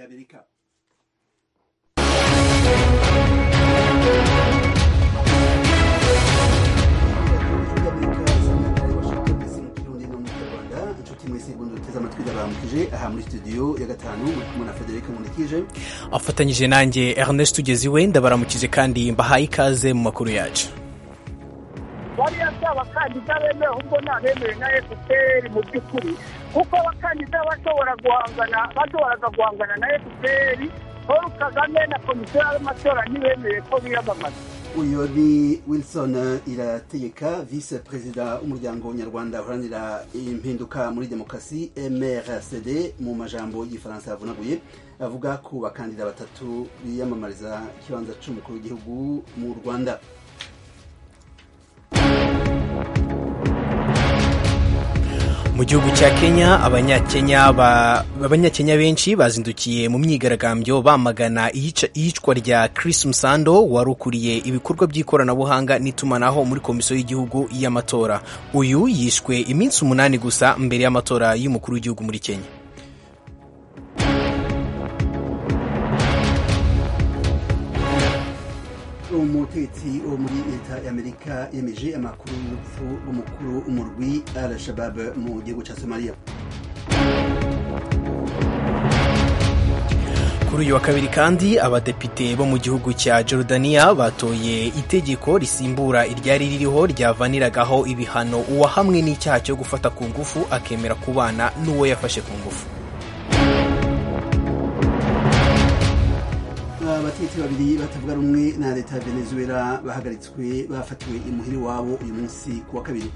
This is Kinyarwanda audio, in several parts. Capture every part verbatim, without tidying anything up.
ry'Amerika. aha muri studio ya gatanu muri kumwe na Frederic Munikije afatanyije nanjye Ernest Tugeziwe ndabaramukije kandi mbahaye ikaze mu makuru yacu. bariya abakandida bemewe ahubwo ntabemewe na F P R mu by'ukuri kuko abakandida bashobora guhangana bashoboraga guhangana na F P R Paul Kagame na komisiyo y'amatora ntibemeye ko biyamamaza. uyu ni Wilson Irategeka vice perezida w'umuryango nyarwanda uharanira impinduka muri demokarasi M R C D mu majambo y'ifaransa yavunaguye avuga ko bakandida batatu biyamamariza ikibanza cy'umukuru w'igihugu mu Rwanda. Mu gihugu cya Kenya abanyakenya abanyakenya benshi bazindukiye mu myigaragambyo bamagana iyicwa rya Chris Msando warukuriye ibikorwa by'ikoranabuhanga n'itumanaho muri komisiyo y'igihugu y'amatora. Uyu yishwe iminsi umunani gusa mbere y'amatora y'umukuru w'igihugu muri Kenya. umutetsi wo muri leta y'Amerika yemeje amakuru y'urupfu rw'umukuru umurwi Al-Shabaab mu gihugu cya Somalia. Kuri uyu wa kabiri kandi abadepite bo mu gihugu cya Jordania batoye itegeko risimbura iryari ririho ryavaniragaho ibihano uwahamwe n'icyaha cyo gufata ku ngufu akemera kubana n'uwo yafashe ku ngufu. abatetsi babiri batavuga rumwe na leta ya Venezuela bahagaritswe bafatiwe imuhiri wabo uyu munsi ku wa kabiri.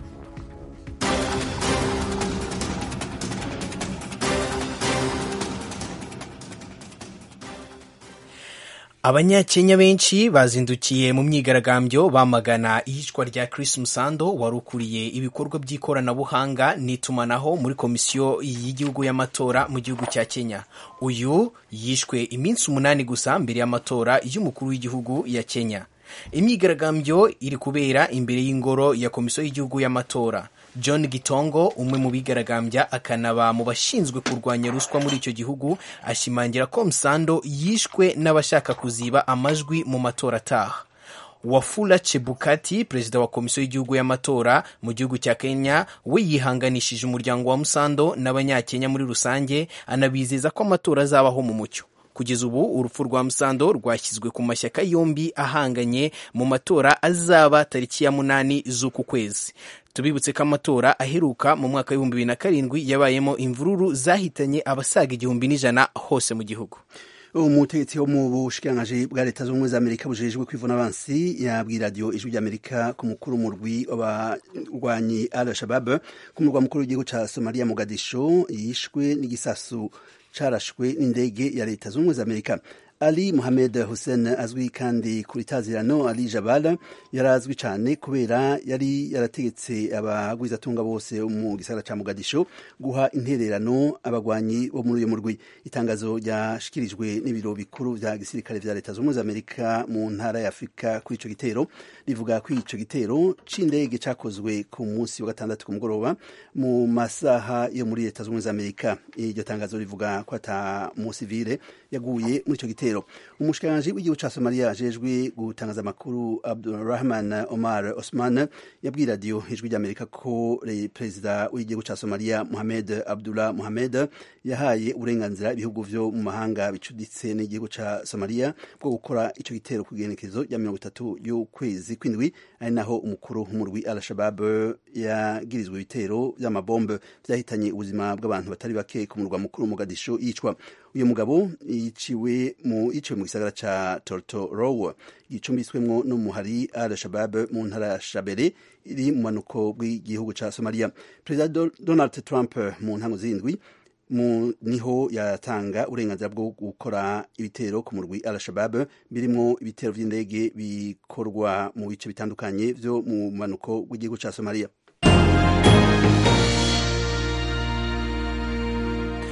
Abanyakenya benshi bazindukiye mu myigaragambyo bamagana iyicwa rya Chris Msando warukuriye ibikorwa by'ikoranabuhanga n'itumanaho muri komisiyo y'igihugu y'amatora mu gihugu cya Kenya. Uyu yishwe iminsi umunani gusa mbere y'amatora y'umukuru w'igihugu ya Kenya. Imyigaragambyo iri kubera imbere y'ingoro ya komisiyo y'igihugu y'amatora. John Gitongo umwe mu bigaragambya akanaba mu bashinzwe kurwanya ruswa muri icyo gihugu ashimangira ko Msando yishwe n'abashaka kuziba amajwi mu matora ataha. Wafula Chebukati perezida wa komisiyo y'igihugu y'amatora mu gihugu cya Kenya we yihanganishije umuryango wa Msando n'abanyakenya muri rusange anabizeza ko amatora azabaho mu mucyo. Kugeza ubu urupfu rwa Msando rwashyizwe ku mashyaka yombi ahanganye mu matora azaba tariki ya munani z'uku kwezi. Tubibutse ko amatora aheruka mu mwaka w'ibihumbi bibiri na karindwi yabayemo imvururu zahitanye abasaga igihumbi n'ijana hose mu gihugu. umutegetsi wo mu bushikiranganji bwa leta z'ubumwe za Amerika bujejwe kwivuna abansi yabwiye radio ijwi ry'Amerika ku mukuru umurwi w'abarwanyi Al-Shabaab ku murwa mukuru w'igihugu ca Somalia Mogadisho yishwe n'igisasu carashwe n'indege ya leta z'ubumwe za Amerika. Ali Mohamed Hussein azwi kandi kuri tazirano Ali Jabal yarazwi cyane kubera yari yarategetse abagwizatunga bose mu gisagara ca Mogadisho guha intererano abagwanyi bo muri uyu murwi. Itangazo ryashikirijwe n'ibiro bikuru vya gisirikare vya leta z'ubumwe za Amerika mu ntara ya Afrika kuri ico gitero rivuga ko ico gitero c'indege cakozwe ku munsi wa gatandatu ku mugoroba mu masaha yo muri leta z'ubumwe za Amerika. Iryo tangazo rivuga ko ata musivile yaguye muri ico gitero. Umushikiranganji w'igihugu ca Somalia ajejwe gutangaza amakuru Abdulrahman Omar Osman yabwiye radio ijwi ry'Amerika ko perezida w'igihugu ca Somalia Mohamed Abdullah Mohamed yahaye uburenganzira ibihugu vyo mu mahanga bicuditse n'igihugu ca Somalia bwo gukora ico gitero ku igenekerezo rya mirongo itatu y'ukwezi kw'indwi ari naho umukuru w'umurwi Al-Shabaab yagirizwe ibitero vy'amabombe vyahitanye ubuzima bw'abantu batari bake ku murwa mukuru Mogadisho yicwa. Uyu mugabo yiciwe mu iciwe mu gisagara ca Tortorowo gicumbitswemwo n'umuhari Al-Shabaab mu ntara ya Shabelle iri mu manuko bw'igihugu ca Somalia. Perezida Donald Trump mu ntango z'indwi mu niho yatanga uburenganzira bwo gukora ibitero ku murwi Al-Shabaab birimwo ibitero vy'indege bikorwa mu bice bitandukanye vyo mu manuko bw'igihugu ca Somalia.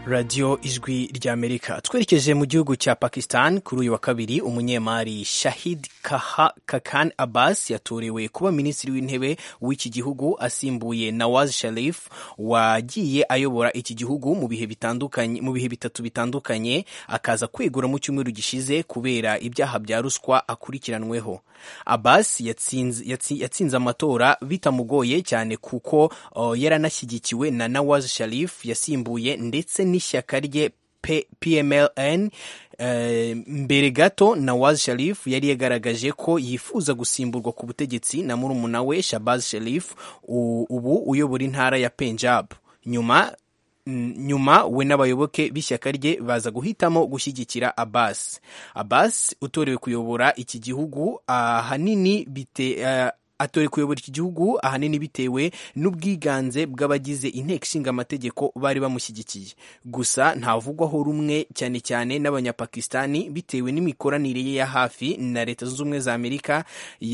radiyo ijwi ry'Amerika. Twerekeje mu gihugu cya Pakistan. Kuri uyu wa kabiri umunyemari Shahid Khaqan Abbas yatorewe kuba minisitiri w'intebe w'iki gihugu asimbuye Nawaz Sharif wagiye ayobora iki gihugu mu bihe bitandukanye mu bihe bitatu bitandukanye akaza kwegura mu cyumweru gishize kubera ibyaha bya ruswa akurikiranweho. Abbas yatsinze yatsinze amatora bitamugoye cyane kuko uh, yaranashyigikiwe na Nawaz Sharif yasimbuye ndetse n'ishyaka rye P M L N. Uh, mbere gato Nawaz Sharif yari yagaragaje ko yifuza gusimburwa ku butegetsi na murumuna we Shahbaz Sharif ubu uyobora intara ya Punjab. Nyuma nyuma we n'abayoboke b'ishyaka rye baza guhitamo gushyigikira Abbas. Abbas utorewe kuyobora iki gihugu ahanini uh, bite uh, atore kuyobora iki gihugu ahanini bitewe n'ubwiganze bw'abagize inteko ishinga amategeko bari bamushyigikiye. Gusa ntavugwaho rumwe cyane cyane n'abanyapakistani bitewe n'imikoranire ye ya hafi na Leta Zunze Ubumwe za Amerika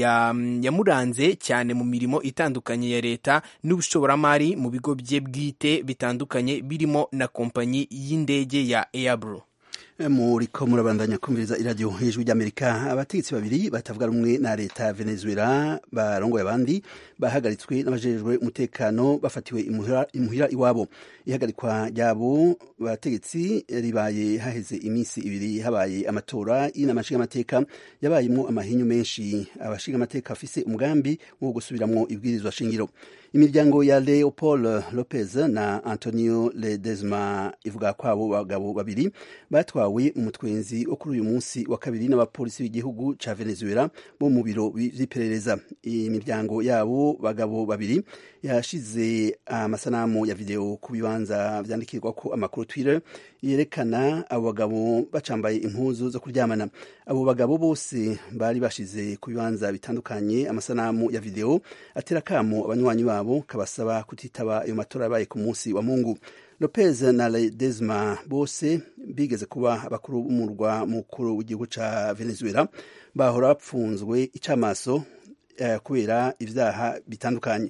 yamuranze cyane mu mirimo itandukanye ya leta n'ubushoboramari mu bigo bye bwite bitandukanye birimo na kompanyi y'indege ya Airbus. Muriko murabandanya kumviriza iradiyo ijwi ry'Amerika. Abategetsi babiri batavuga rumwe na leta ya Venezuela barongoye abandi bahagaritswe n'abajejwe umutekano bafatiwe imuhira, imuhira iwabo. Ihagarikwa ryabo bategetsi ribaye haheze iminsi ibiri habaye amatora y'inama nshingamateka yabayemo amahinyu menshi. Abashingamateka bafise umugambi wo gusubiramwo ibwirizwa shingiro. Imiryango ya Leopold Lopez na Antonio Ledesma ivuga ko abo bagabo babiri batwawe umutwenzi wo kuri uyu munsi wa kabiri n'abapolisi b'igihugu ca Venezuela bo mu biro vy'iperereza. Imiryango yabo bagabo babiri yashize amasanamu ya video ku bibanza vyandikirwa ko amakuru Twitter yerekana abo bagabo bacambaye impuzu zo kuryamana. Abo bagabo bose bari bashize ku bibanza bitandukanye amasanamu ya video atera kamo abanywanyi babo kabasaba kutitaba ayo matora yabaye ku munsi wa Mungu. Lopez na Ledesma bose bigeze kuba abakuru b'umurwa mukuru w'igihugu ca Venezuela bahora bapfunzwe icamaso eh, kubera ivyaha bitandukanye.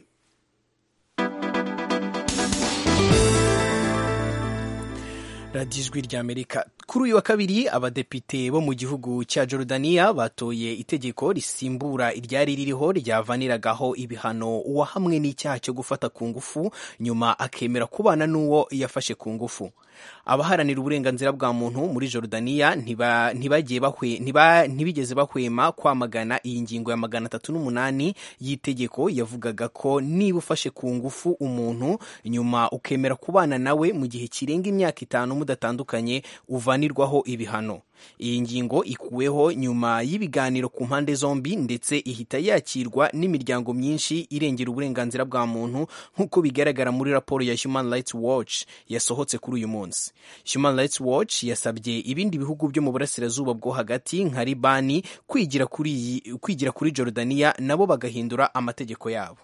radiyo ijwi ry'Amerika. Kuri uyu wa kabiri abadepite bo mu gihugu cya Jordania batoye itegeko risimbura iryari ririho ryavaniragaho ibihano uwahamwe n'icyaha cyo gufata ku ngufu nyuma akemera kubana n'uwo yafashe ku ngufu. Abaharanira uburenganzira bwa muntu muri Jordania ntiba ntibagiye bahwe ntiba ntibigeze bahwema kwamagana iyi ngingo ya magana atatu n'umunani y'itegeko yavugaga ko niba ufashe ku ngufu umuntu nyuma ukemera kubana nawe mu gihe kirenga imyaka itanu mudatandukanye uvanirwaho ibihano. Iyi ngingo ikuweho nyuma y'ibiganiro ku mpande zombi ndetse ihita yakirwa n'imiryango myinshi irengera uburenganzira bwa muntu nk'uko bigaragara muri raporo ya Human Rights Watch yasohotse kuri uyu munsi. Human Rights Watch yasabye ibindi bihugu byo mu burasirazuba bwo hagati nka Libani kwigira kuri kwigira kuri Jordania nabo bagahindura amategeko yabo.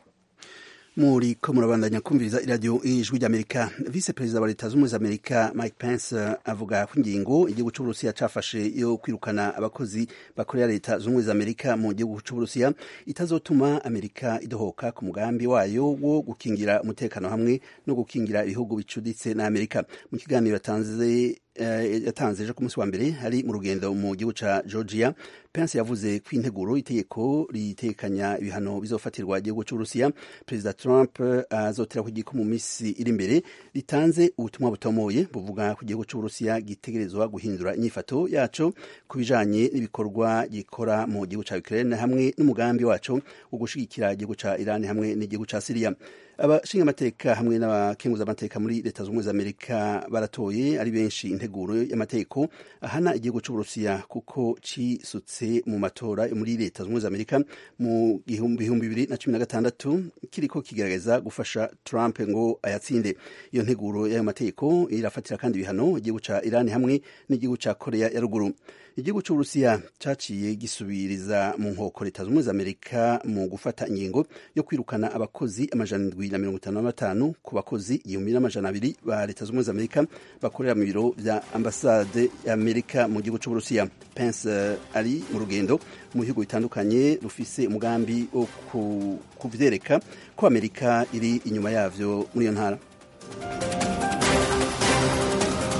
Muri ko murabandanya kumviriza iradiyo ijwi ry'Amerika. Vice Perezida wa Leta Zunze Ubumwe za Amerika Mike Pence avuga ko ingingo igihugu cy'Uburusiya cafashe yo kwirukana abakozi bakorera Leta Zunze Ubumwe za Amerika mu gihugu cy'Uburusiya itazotuma Amerika idohoka ku mugambi wayo wo gukingira umutekano hamwe no gukingira ibihugu bicuditse na Amerika. Mu kiganiro yatanze yatanze ejo ku munsi wa mbere hari mu rugendo mu gihugu ca Georgia, Pence yavuze ko integuro itegeko ritekanya ibihano bizofatirwa igihugu cy'Uburusiya Perezida Trump azotera uh, kugiko mu misi iri imbere ritanze ubutumwa butomoye buvuga ko igihugu cy'Uburusiya gitegerezwa guhindura inyifato yaco kubijanye n'ibikorwa gikora mu gihugu ca Ukraine hamwe n'umugambi waco wo gushigikira igihugu ca Iran hamwe n'igihugu ca Syria. Abashinga amateka hamwe n'abakenguza amateka muri Leta Zunze Ubumwe za Amerika baratoye ari benshi integuro y'amategeko ahana igihugu cy'Uburusiya kuko cisutse mu matora muri Leta Zunze Ubumwe za Amerika mu bihumbi bibiri na cumi na gatandatu kiriko kigerageza gufasha Trump ngo ayatsinde. Iyo nteguro y'ayo mategeko irafatira kandi ibihano igihugu ca Iran hamwe n'igihugu ca Korea ya ruguru. Igihugu cy'Uburusiya caciye gisubiriza mu nkoko Leta Zunze Ubumwe za Amerika mu gufata ingingo yo kwirukana abakozi amajana indwi na mirongo itanu na batanu ku bakozi igihumbi n'amajana abiri ba Leta Zunze Ubumwe za Amerika bakorera mu biro vya ambasade ya Amerika mu gihugu cy'Uburusiya. Pence uh, ari mu rugendo mu bihugu bitandukanye rufise umugambi wo kuvyereka ko Amerika iri inyuma yavyo muri iyo ntara.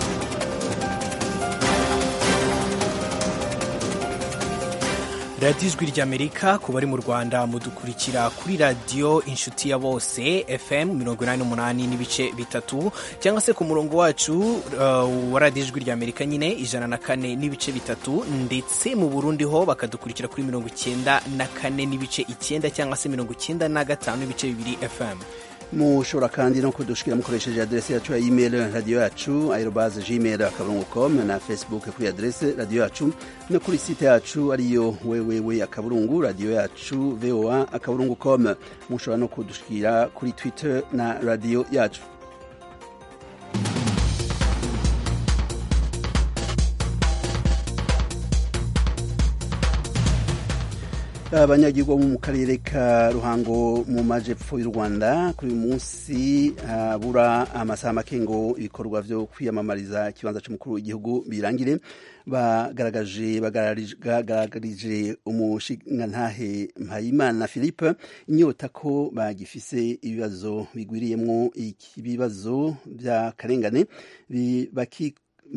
radiyo ijwi ry'Amerika ku bari mu Rwanda mudukurikira kuri radiyo inshuti ya bose F M mirongo inani n'umunani n'ibice bitatu cyangwa se ku murongo wacu uh, wa radiyo ijwi ry'Amerika nyine ijana na kane n'ibice bitatu, ndetse mu Burundi ho bakadukurikira kuri mirongo icyenda na kane n'ibice icyenda cyangwa se mirongo icyenda na gatanu n'ibice bibiri F M. mushobora kandi no kudushikira mukoresheje adresse yacu ya email radio yacu arobase gmail akaburungu com na Facebook kuri adresse radio yacu no kuri site yacu ariyo www akaburungu radio yacu voa akaburungu com. mushobora no kudushikira kuri Twitter na radio yacu. abanyagihugu mu karere ka Ruhango mu majepfo y'u Rwanda kuri uyu munsi habura amasaha make ngo ibikorwa byo kwiyamamariza ikibanza cy'umukuru w'igihugu birangire. bagaragaje bagaragarije umushingantahe Mpayimana Philippe inyota ko bagifise ibibazo bigwiriyemwo ibibazo by'akarengane baki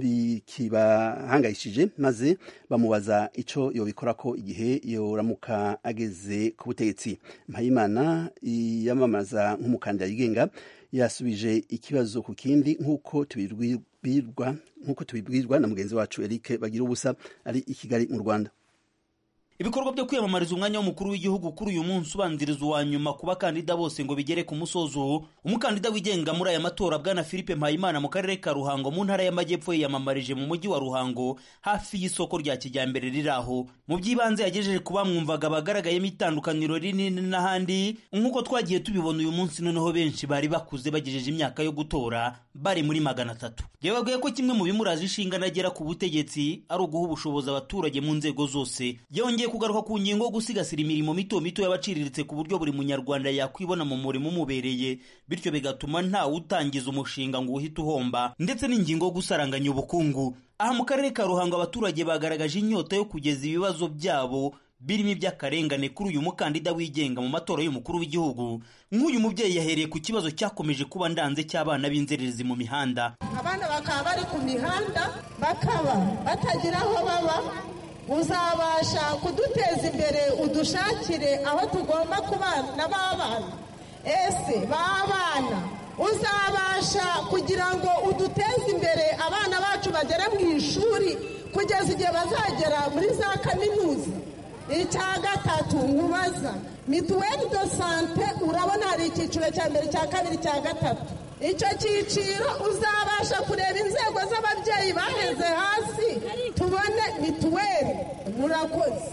bikibahangayishije, maze bamubaza ico yobikora ko igihe yoramuka ageze ku butegetsi. Mpayimana yamamaza nk'umukandida yigenga yasubije ikibazo ku kindi nk'uko tubibwirwa nk'uko tubibwirwa na mugenzi wacu Eric Bagira ubusa ari i Kigali mu Rwanda. Ibikorwa byo kwiyamamariza umwanya w'umukuru w'igihugu kuri uyu munsi ubanziriza uwa nyuma ku bakandida bose ngo bigere ku musozo. Umukandida wigenga muri aya matora bwana Philippe Mpayimana mu karere ka Ruhango mu ntara y'Amajyepfo yiyamamarije mu mujyi wa Ruhango hafi y'isoko rya kijyambere riraho. Mu by'ibanze yagejeje kuba mwumvaga bagaragayemo itandukaniro rinini n'ahandi, nk'uko twagiye tubibona uyu munsi. Noneho benshi bari bakuze bagejeje imyaka yo gutora bari muri magana atatu. Yababwiye ko kimwe mu bimuraje inshinga nagera ku butegetsi ari uguha ubushobozi abaturage mu nzego zose. Yongeye kugaruka ku ngingo yo gusigasira imirimo mito mito y'abaciriritse ku buryo buri munyarwanda yakwibona mu murimo umubereye, bityo bigatuma nta utangiza umushinga ngo uhite uhomba, ndetse n'ingingo yo gusaranganya ubukungu. Aha mu karere ka Ruhango abaturage bagaragaje inyota yo kugeza ibibazo byabo birimo iby'akarengane kuri uyu mukandida wigenga mu matora y'umukuru w'igihugu. Nk'uyu mubyeyi yahereye ku kibazo cyakomeje kuba ndanze cy'abana b'inzererezi mu mihanda. Abana bakaba bari ku mihanda bakaba batagira aho baba. Uzabasha kuduteza imbere udushakire aho tugomba kubana n'abana? Ese babana uzabasha kugira ngo uduteze imbere abana bacu bagere mu ishuri kugeza igihe bazagera muri za kaminuza? Icya gatatu nkubaza, mituweli do sante urabona hari icyiciro cya mbere, cya kabiri, cya gatatu. Icyo cyiciro uzabasha kureba inzego z'ababyeyi baheze hasi tubone mituweli? Murakoze.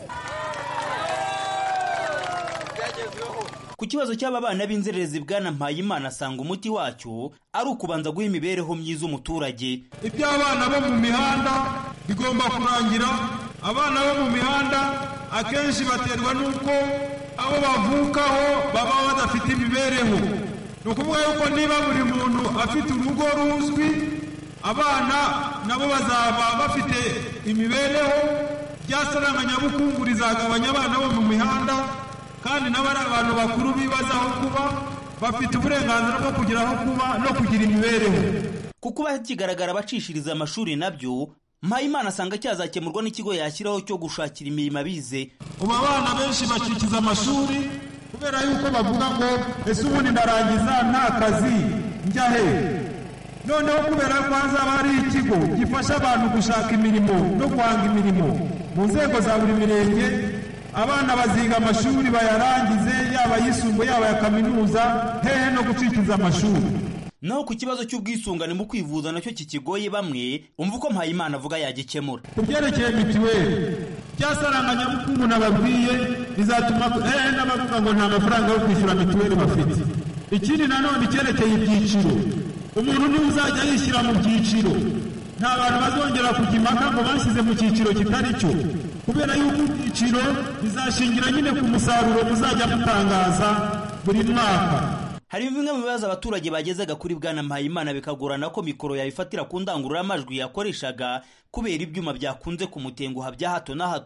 Ku kibazo cy'aba bana b'inzererezi bwana Mpayimana asanga umuti wacyo ari ukubanza guha imibereho myiza umuturage. Iby'abana bo mu mihanda bigomba kurangira. Abana bo mu mihanda akenshi baterwa n'uko abo bavukaho baba badafite imibereho. Ni ukuvuga yuko niba buri muntu afite urugo ruzwi, abana nabo bazaba bafite imibereho, ryasaranganya-bukungu rizagabanya abana bo mu mihanda, kandi nabo ari abantu bakuru bibazaho kuba, bafite uburenganzira bwo kugira aho kuba no kugira imibereho. Kuko bakigaragara bacishiriza amashuri nabyo, Mpayimana asanga cyazakemurwa n'ikigo yashyiraho cyo gushakira imirimo abize. Ubu abana benshi bacikiza amashuri kubera yuko bavuga ngo ese ubundi ndarangiza nta kazi njya he? Noneho kubera ko hazaba hari ikigo gifasha abantu gushaka imirimo no guhanga imirimo mu nzego za buri mirenge, abana baziga amashuri bayarangize, yaba yisumbuye yaba ya kaminuza, hehe no gucikiza amashuri. Naho ku kibazo cy'ubwisungane mu kwivuza nacyo kikigoye bamwe, umva uko Mpayimana avuga yagikemura. Ku byerekeye mituweli, byasaranganya-bukungu nababwiye bizatuma eh n'abavuga ngo nta mafaranga yo kwishyura mituweli bafite. Ikindi nanone cyerekeye ibyiciro, umuntu niwe uzajya yishyira mu byiciro, nta bantu bazongera kujya impaka ngo bashyize mu cyiciro kitari cyo, kubera yuko ibyiciro bizashingira nyine ku musaruro muzajya mutangaza buri mwaka. Hari bimwe mu bibazo abaturage bagezaga kuri bwana Mpayimana bikagorana ko mikoro yabifatira ku ndangururamajwi yakoreshaga kubera ibyuma byakunze kumutenguha bya hato na hato.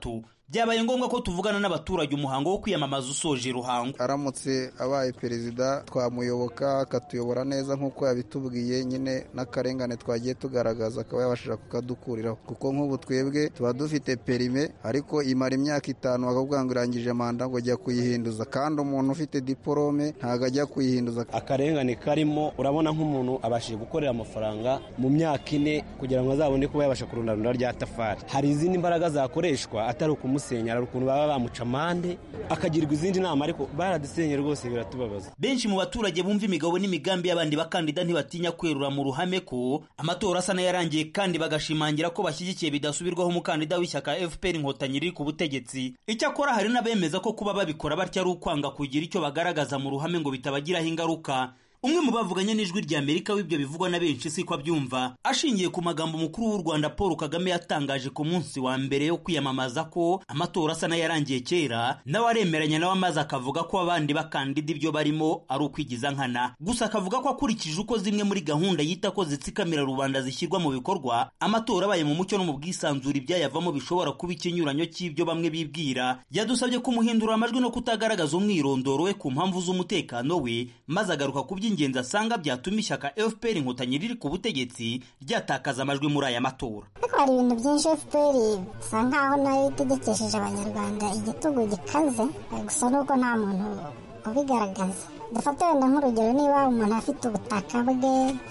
byabaye ngombwa ko tuvugana n'abaturage umuhango wo kwiyamamaza usoje Ruhango. Aramutse abaye perezida twamuyoboka akatuyobora neza nk'uko yabitubwiye, nyine n'akarengane twagiye tugaragaza akaba yabashije kukadukuriraho, kuko nk'ubu twebwe tuba dufite perime ariko imara imyaka itanu bakavuga ngo irangije manda ngo ajya kuyihinduza, kandi umuntu ufite diporome ntabwo ajya kuyihinduza. Akarengane karimo, urabona nk'umuntu abashije gukorera amafaranga mu myaka ine kugira ngo azabone kuba yabasha kurundarunda rya tafari. Hari izindi mbaraga zakoreshwa atari ukumusenya, ari ukuntu baba bamuca amande akagirwa izindi nama, ariko baradusenye rwose biratubabaza. Benshi mu baturage bumva imigabo n'imigambi y'abandi bakandida ntibatinya kwerura mu ruhame ko amatora asa n'ayarangiye, kandi bagashimangira ko bashyigikiye bidasubirwaho umukandida w'ishyaka F P R Inkotanyi riri ku butegetsi. Icyakora hari n'abemeza ko kuba babikora batya ari ukwanga kugira icyo bagaragaza mu ruhame ngo bitabagiraho ingaruka. Umwe mu bavuganye n'ijwi rya Amerika w'ibyo bivugwa na benshi siko abyumva, ashingiye ku magambo mukuru w'u Rwanda Paul Kagame yatangaje ku munsi wa mbere yo kwiyamamaza ko amatora asa n'ayarangiye kera, nawe aremeranya nawe amaze akavuga ko abandi bakandida ibyo barimo ari ukwigiza nkana. Gusa akavuga ko akurikije uko zimwe muri gahunda yita ko zitsikamira rubanda zishyirwa mu bikorwa, amatora abaye mu mucyo no mu bwisanzure ibyayavamo bishobora kuba ikinyuranyo cy'ibyo bamwe bibwira. Yadusabye kumuhindura amajwi no kutagaragaza umwirondoro we ku mpamvu z'umutekano we, maze agaruka ku ingenzi asanga byatuma ishyaka F P R Inkotanyi riri ku butegetsi ryatakaza amajwi muri aya matora. Hari ibintu byinshi F P R bisa nkaho nayo itegekesheje abanyarwanda igitugu gikaze, gusa nuko nta muntu ubigaragaza. Dufate wenda nk'urugero, niba umuntu afite ubutaka bwe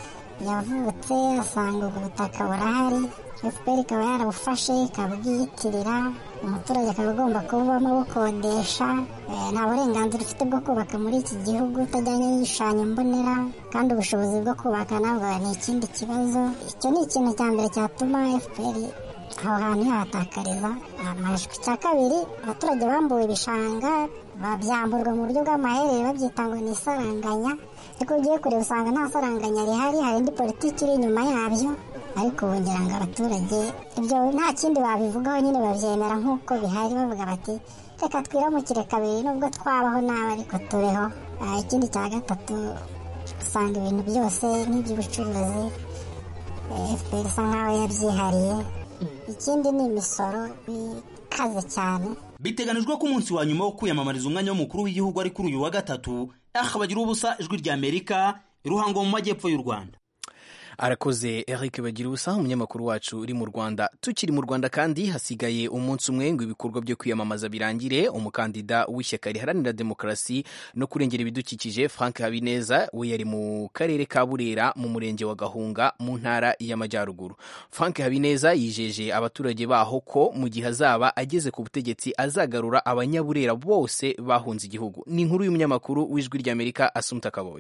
yavutse asanga ubwo butaka burahari, F P R ikaba yarabufashe ikabwiyitirira, umuturage akaba agomba kubamo bukodesha, nta burenganzira ufite bwo kubaka muri iki gihugu utajyanye n'igishushanyo mbonera, kandi ubushobozi bwo kubaka nabwo ni ikindi kibazo. Icyo ni ikintu cya mbere cyatuma F P R aho hantu yahatakariza amajwi. Icya kabiri, abaturage bambuwe ibishanga babyamburwa mu buryo bw'amaherere babyita ngo ni isaranganya, ariko ugiye kureba usanga nta saranganya rihari, hari indi politiki iri inyuma yabyo. Ariko bongera ngo abaturage ibyo nta kindi babivugaho, nyine babyemera nk'uko bihari, bavuga bati reka twiramukire kabiri nubwo twabaho nabi ariko tubeho. Ikindi cya gatatu, usanga ibintu byose nk'iby'ubucuruzi F P R isa nkaho yabyihariye. Ikindi ni imisoro ikaze cyane. Biteganijwe ko umunsi wa nyuma wo kwiyamamariza umwanya w'umukuru w'igihugu ari kuri uyu wa gatatu. Aha bagira ubusa, ijwi rya Amerika, Ruhango mu majyepfo y'u Rwanda. Arakoze Eric Bagirubusa, umunyamakuru wacu uri mu Rwanda. Tukiri mu Rwanda kandi hasigaye umunsi umwe ngo ibikorwa byo kwiyamamaza birangire. Umukandida w'ishyaka riharanira demokarasi no kurengera ibidukikije Frank Habineza we yari mu karere ka Burera mu murenge wa Gahunga mu ntara y'Amajyaruguru. Frank Habineza yijeje abaturage baho ko mu gihe azaba ageze ku butegetsi azagarura abanyaburera bose bahunze igihugu. Ni inkuru y'umunyamakuru w'ijwi ry'Amerika Asumta Kaboyi.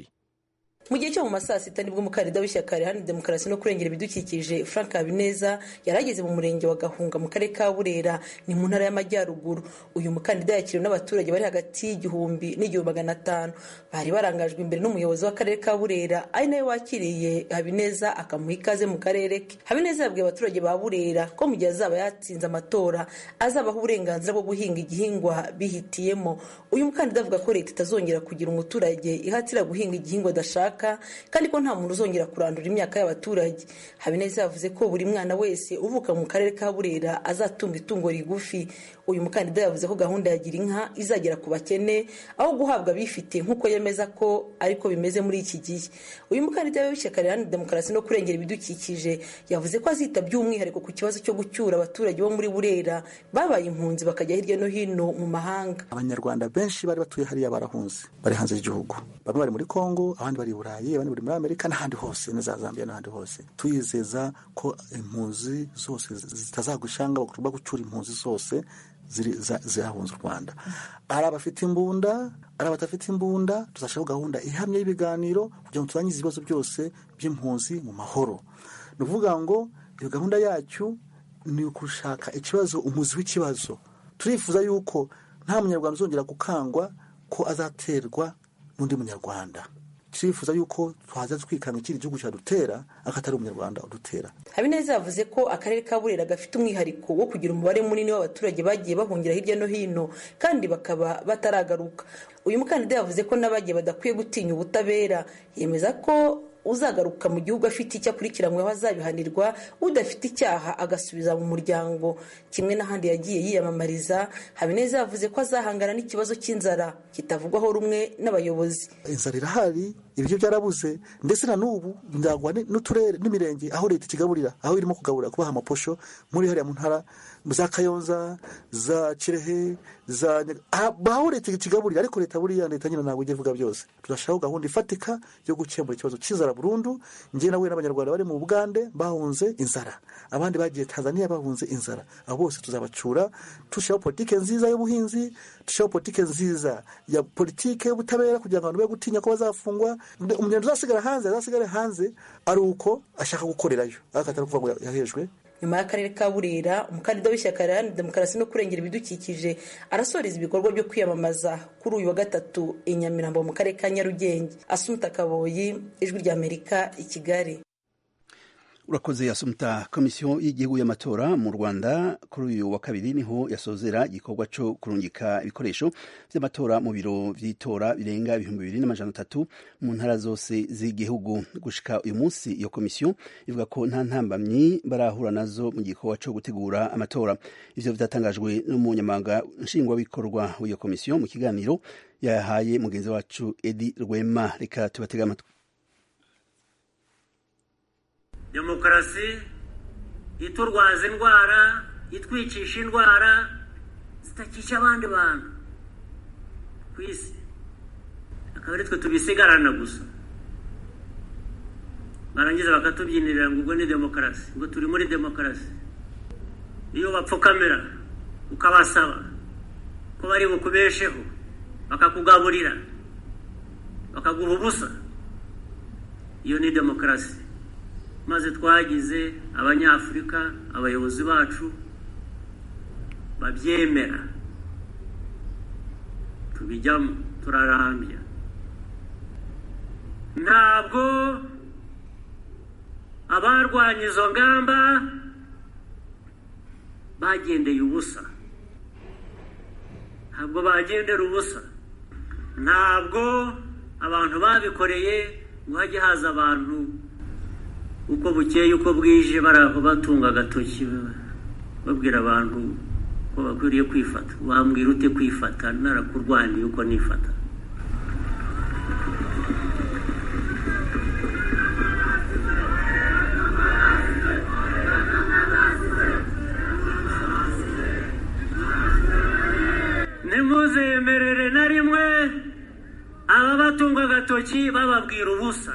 Mu gihe cyo mu masaa sita nibwo umukandida w'ishyaka riharanira demokarasi no kurengera ibidukikije Frank Habineza yarageze mu murenge wa Gahunga mu karere ka Burera ni mu ntara y'Amajyaruguru. Uyu mukandida yakiriwe n'abaturage bari hagati y'igihumbi n'igihumbi magana atanu, bari barangajwe imbere n'umuyobozi w'akarere ka Burera ari nawe wakiriye Habineza akamuha ikaze mu karere ke. Habineza yabwiye abaturage ba Burera ko mu gihe azaba yatsinze amatora azabaho uburenganzira bwo guhinga igihingwa bihitiyemo. Uyu mukandida avuga ko leta itazongera kugira umuturage ihatira guhinga igihingwa adashaka, kandi ko nta muntu uzongera kurandura imyaka y'abaturage. Habineza yavuze ko buri mwana wese uvuka mu karere ka Burera azatunga itungo rigufi. Uyu mukandida yavuze ko gahunda ya gira inka izagera ku bakene aho guhabwa bifite nk'uko yemeza ko ariko bimeze muri iki gihe. Uyu mukandida w'ishyaka riharanira demokarasi no kurengera ibidukikije yavuze ko azita by'umwihariko ku kibazo cyo gucyura abaturage bo muri Burera babaye impunzi bakajya hirya no hino mu mahanga. Abanyarwanda benshi bari batuye hariya barahunze, bari hanze y'igihugu, bamwe bari muri Kongo, abandi bari Burayi, abandi bari muri Amerika n'ahandi hose, na za Zambia n'ahandi hose. Tuyizeza ko impunzi zose zitazagushanga bagomba gucyura impunzi zose zirahunze u Rwanda. Ari abafite imbunda, ari abatafite imbunda, tuzashaka gahunda ihamye y'ibiganiro kugira ngo turangize ibibazo byose by'impunzi mu mahoro. Ni ukuvuga ngo iyo gahunda yacu ni ukushaka ikibazo, umuzi w'ikibazo. Turifuza yuko nta munyarwanda uzongera gukangwa ko azaterwa n'undi munyarwanda. Turifuza yuko twaza twikanga ikindi gihugu cyadutera akatari umunyarwanda udutera. Habineza yavuze ko akarere ka Burera gafite umwihariko wo kugira umubare munini w'abaturage bagiye bahungira hirya no hino kandi bakaba bataragaruka. Uyu mukandida yavuze ko n'abagiye badakwiye gutinya ubutabera, yemeza ko uzagaruka mu gihugu afite icyo akurikiranyweho azabihanirwa, udafite icyaha agasubiza mu muryango. Kimwe n'ahandi yagiye yiyamamariza, Habineza yavuze ko azahangana n'ikibazo cy'inzara kitavugwaho rumwe n'abayobozi. Inzara irahari, ibyo byarabuze, ndetse na n'ubu ndagwa n'uturere n'imirenge aho leta ikigaburira, aho irimo kugaburira kubaha amaposho muri hariya mu ntara za Kayonza, za Kirehe, za aho leta ikigaburira. Ariko leta buriya leta nyine ntabwo ivuga byose. Turashaka gahunda ifatika yo gukemura ikibazo cy'inzara burundu. Njye nawe n'abanyarwanda bari mu Bugande bahunze inzara, abandi bagiye Tanzania bahunze inzara, abo bose tuzabacura. Tushaka politike nziza y'ubuhinzi, tushaka politike nziza ya politike y'ubutabera kugira ngo abantu be gutinya ko bazafungwa. Umunyandu uzasigara hanze azasigare hanze ari uko ashaka gukorerayo, akatari kuvuga ngo yahejwe. Nyuma y'akarere ka Burera, umukandida w'ishyaka riharanira demokarasi no kurengera ibidukikije arasoreza ibikorwa byo kwiyamamaza kuri uyu wa gatatu i Nyamirambo mu karere ka Nyarugenge. Asumta Kaboyi, Ijwi ry'Amerika, i Kigali. Urakoze Asumta. Komisiyo y'igihugu y'amatora mu Rwanda kuri uyu wa kabiri niho yasozera igikorwa cyo kurungika ibikoresho by'amatora mu biro by'itora birenga ibihumbi bibiri n'amajana atatu mu ntara zose z'igihugu. Gushika uyu munsi iyo komisiyo ivuga ko nta ntambamyi barahura nazo mu gikorwa cyo gutegura amatora. Ivyo byatangajwe n'umunyamabanga nshingwabikorwa w'iyo komisiyo mu kiganiro yahaye mugenzi wacu Edi Rwema. Reka tubatega amatwi. Demokarasi iturwaza indwara, itwicisha indwara zitakisha abandi bantu ku isi, akaba ari twe tubisigarana gusa. Barangiza bakatubyinirira ngo ubwo ni demokarasi, ngo turi muri demokarasi. Iyo bapfukamira ukabasaba ko bari bukubesheho, bakakugaburira, bakaguha ubusa, iyo ni demokarasi. Maze twagize abanyafurika, abayobozi bacu babyemera, tubijyamo, turarambya. Ntabwo abarwanya izo ngamba bagendeye ubusa, ntabwo bagendera ubusa, ntabwo abantu babikoreye ngo hajye haza abantu uko bukeye uko bwije baraho batunga agatoki babwira abantu ko bakwiriye kwifata. Wambwira ute kwifata narakurwaniye uko nifata? Nimuzemerere na rimwe aba batunga agatoki bababwira ubusa.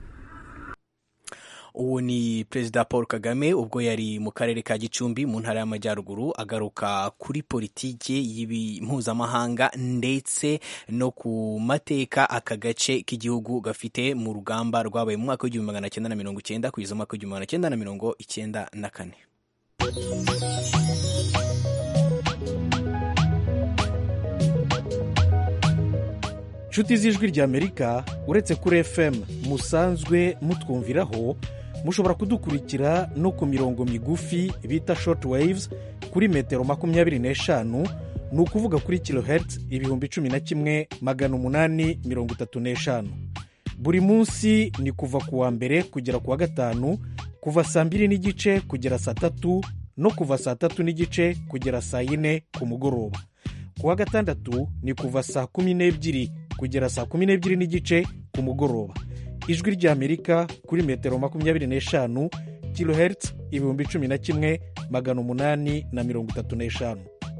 Uwo ni Perezida Paul Kagame ubwo yari mu karere ka Gicumbi mu ntara y'Amajyaruguru, agaruka kuri politiki y'impuzamahanga ndetse no ku mateka aka gace k'igihugu gafite mu rugamba rwabaye mu mwaka w'igihumbi magana cyenda na mirongo icyenda kugeza mu mwaka w'igihumbi magana cyenda na mirongo icyenda na kane. Inshuti z'Ijwi ry'Amerika, uretse kuri F M musanzwe mutwumviraho, mushobora kudukurikira no ku mirongo migufi bita short waves kuri metero makumyabiri n'eshanu, ni ukuvuga kuri kilohertz ibihumbi cumi na kimwe magana umunani mirongo itatu n'eshanu. Buri munsi ni kuva ku wa mbere kugera ku wa gatanu, kuva saa mbiri n'igice kugera saa tatu no kuva saa tatu n'igice kugera saa yine ku mugoroba. Ku wa gatandatu ni kuva saa kumi n'ebyiri kugera saa kumi n'ebyiri n'igice ku mugoroba. Ijwi ry'Amerika kuri metero makumyabiri n'eshanu, kilohertz ibihumbi cumi na kimwe magana umunani na mirongo itatu n'eshanu.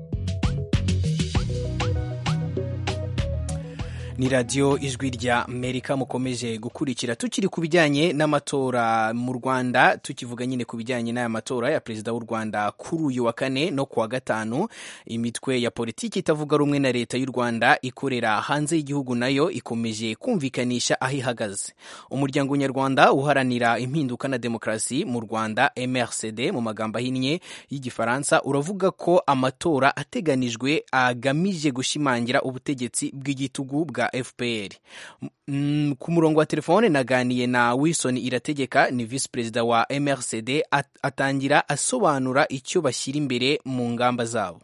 Ni radio Ijwi rya Amerika mukomeje gukurikira. Tukiri ku bijyanye n'amatora mu Rwanda, tukivuga nyine ku bijyanye n'aya matora ya perezida w'u Rwanda kuri uyu wa kane no ku wa gatanu, imitwe ya politiki itavuga rumwe na leta y'u Rwanda ikorera hanze y'igihugu nayo ikomeje kumvikanisha aho ihagaze. Umuryango nyarwanda uharanira impinduka na demokarasi mu Rwanda, M R C D mu magambo ahinnye y'igifaransa, uravuga ko amatora ateganijwe agamije gushimangira ubutegetsi bw'igitugu bwa F P R. Mm, ku murongo wa telefone naganiye na Wilson Irategeka, ni vice perezida wa M R C D, at, atangira asobanura icyo bashyira imbere mu ngamba zabo.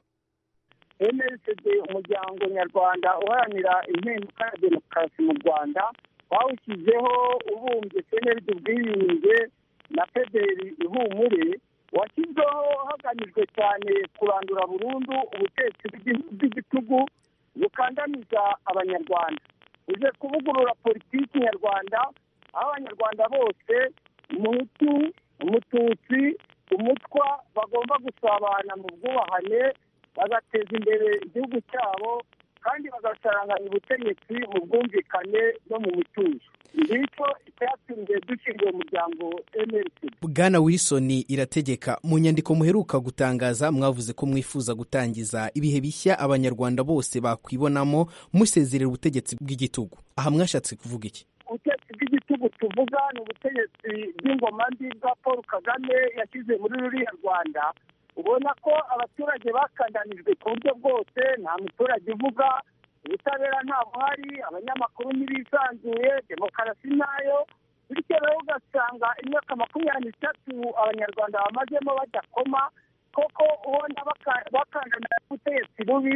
M R C D umuryango nyarwanda uharanira impinduka na demokarasi mu Rwanda twawushyizeho ubumbye seneride ubwiyunge na federi ihumure, washyizweho hagamijwe cyane kurandura burundu ubutegetsi bw'igitugu bukandamiza abanyarwanda, uje kuvugurura politiki nyarwanda aho abanyarwanda bose, umuhutu, umututsi, umutwa bagomba gusabana mu bwubahane, bagateza imbere igihugu cyabo kandi bagasaranganya ubutegetsi mu bwumvikane no mu mutuzo. ngicyo icyatumye dushinga umuryango M R C. Bwana Wilson Irategeka, mu nyandiko muheruka gutangaza mwavuze ko mwifuza gutangiza ibihe bishya abanyarwanda bose bakwibonamo musezerera ubutegetsi bw'igitugu. Aha mwashatse kuvuga iki? Ubutegetsi bw'igitugu tuvuga ni ubutegetsi bw'ingoma mbi bwa Paul Kagame yashyize muri ruriya Rwanda. Ubona ko abaturage bakandanijwe ku buryo bwose, nta muturage uvuga, ubutabera nta buhari, abanyamakuru ntibisanzuye, demokarasi nayo, bityo rero ugasanga imyaka makumyabiri n'itatu abanyarwanda bamazemo badakoma, koko ubona bakandana ubutegetsi bubi.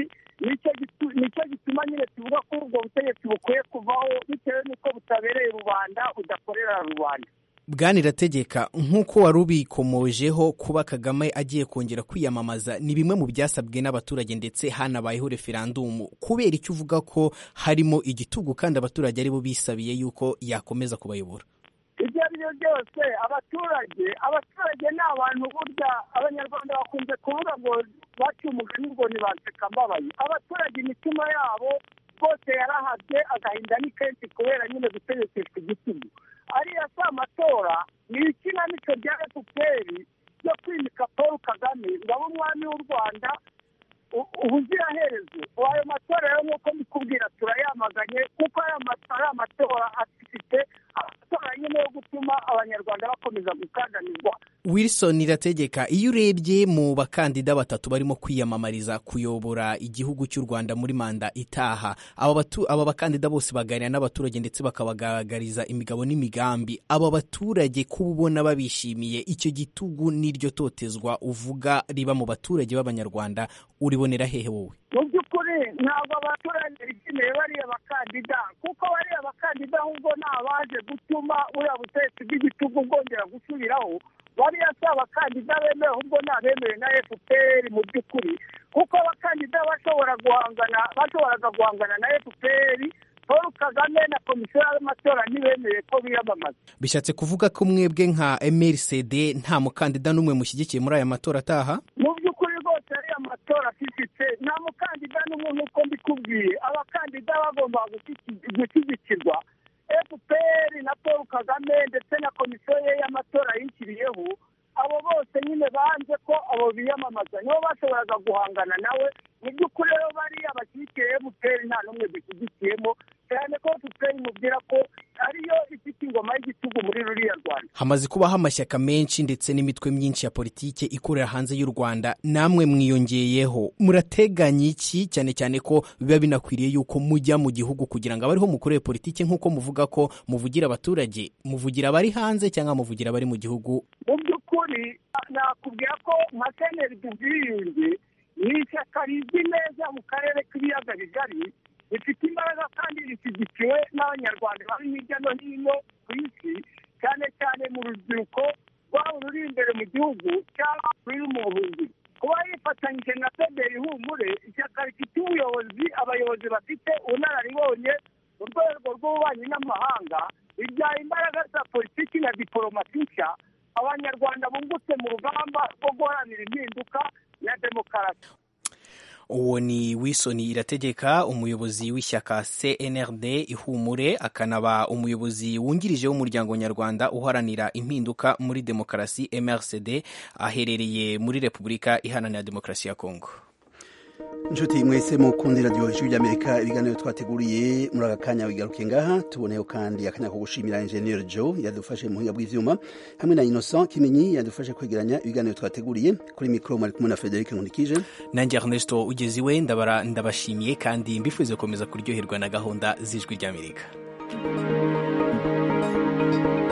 Nicyo gituma nyine tuvuga ko ubwo butegetsi bukwiye kuvaho bitewe n'uko butabereye rubanda, budakorera rubanda. Bwana Irategeka, nk'uko wari ubikomojeho kuba Kagame agiye kongera kwiyamamaza ni bimwe mu byasabwe n'abaturage ndetse hanabayeho referandumu. Kubera icyo uvuga ko harimo igitugu kandi abaturage aribo bisabiye yuko yakomeza kubayobora? Ibyo ari byo byose abaturage abaturage ni abantu, burya abanyarwanda bakunze kuvuga ngo baciye umugani ngo ntibanseka mbabaye. Abaturage imitima yabo bose yarahabye, agahinda ni kenshi kubera nyine gutegekeshwa igitugu. Ariya si amatora, ni ikinamico rya F P R ryo kwimika Paul Kagame ngabo umwami w'u Rwanda ubuziraherezo. Ayo matora rero nk'uko mbikubwira turayamaganye, kuko ari amatora afite amatora nyine yo gutuma abanyarwanda bakomeza gukandamizwa. Wilson Irategeka, iyo urebye mu bakandida batatu barimo kwiyamamariza kuyobora igihugu cy'u Rwanda muri manda itaha, aba batu aba bakandida bose baganira n'abaturage ndetse bakabagaragariza imigabo n'imigambi. Aba baturage kubona babishimiye icyo gitugu n'iryo totezwa uvuga riba mu baturage b'abanyarwanda, uribonera hehe wowe? Mu by'ukuri ntabwo abaturage bishimiye bariya bakandida, kuko bariya bakandida ahubwo ni abaje gutuma buriya butegetsi bw'igitugu bwongera gusubiraho. Bariya si abakandida bemewe, ahubwo ni abemewe na F P R mu by'ukuri, kuko abakandida bashobora guhangana bashoboraga guhangana na F P R, Paul Kagame na komisiyo y'amatora ntibemeye ko biyamamaza. Bishatse kuvuga ko mwebwe nka M R C D nta mukandida n'umwe mushyigikiye muri aya matora ataha? Mu by'ukuri rwose ariya matora afite nta mukandida n'umwe nk'uko mbikubwiye. Abakandida bagomba gushyigikirwa F P R na Paul Kagame ndetse na komisiyo ye y'amatora yishyiriyeho. Abo bose nyine banze ko abo biyamamaza nibo bashoboraga guhangana nawe. Mu by'ukuri rero bariya bashyigikiye F P R nta n'umwe dushyigikiyemo, cyane ko F P R imubwira ko ariyo ifite ingoma y'igitugu muri ruriya Rwanda. Hamaze kubaho amashyaka menshi ndetse n'imitwe myinshi ya politike ikorera hanze y'u Rwanda, namwe mwiyongeyeho. Murateganya iki, cyane cyane ko biba binakwiriye yuko mujya mu gihugu kugira ngo abariho mukoreye politike nk'uko muvuga ko muvugira abaturage, muvugira abari hanze cyangwa muvugira abari mu gihugu? Mu by'ukuri nakubwira ko nka seneride ubwiyunge ni ishyaka rizwi neza mu karere k'ibiyaga bigari, rifite imbaraga kandi rishyigikiwe n'abanyarwanda bari hirya no hino ku isi, cyane cyane mu rubyiruko rwaba ruri imbere mu gihugu cyangwa ruri mu buhunzi. Kuba yifatanyije na federi ihumure, ishyaka rifite ubuyobozi, abayobozi bafite ubunararibonye mu rwego rw'ububanyi n'amahanga, ibyaha imbaraga za politiki na diporomasi nshya abanyarwanda bungutse mu rugamba rwo guharanira impinduka na demokarasi. Uwo ni Wilson Irategeka, umuyobozi w'ishyaka C N R D ihumure, akanaba umuyobozi wungirije w'umuryango nyarwanda uharanira impinduka muri demokarasi M R C D, aherereye muri Repubulika Iharanira Demokarasi ya Kongo. Inshuti mwese mukundi radio Ijwi ry'Amerika, ibiganiro twateguriye muri aka kanya bigaruke ngaha. Tuboneyeho kandi akanya ko gushimira Engineer Joe yadufashe mu buhinga bw'ivyuma, hamwe na Innocent Kimenyi yadufashe kwegeranya ibiganiro twateguriye. Kuri mikro mwari kumwe na Frederic Nkundikije, nanjye Ernesto Ugeziwe. Ndabara ndabashimiye kandi mbifuze gukomeza kuryoherwa na gahunda z'Ijwi ry'Amerika.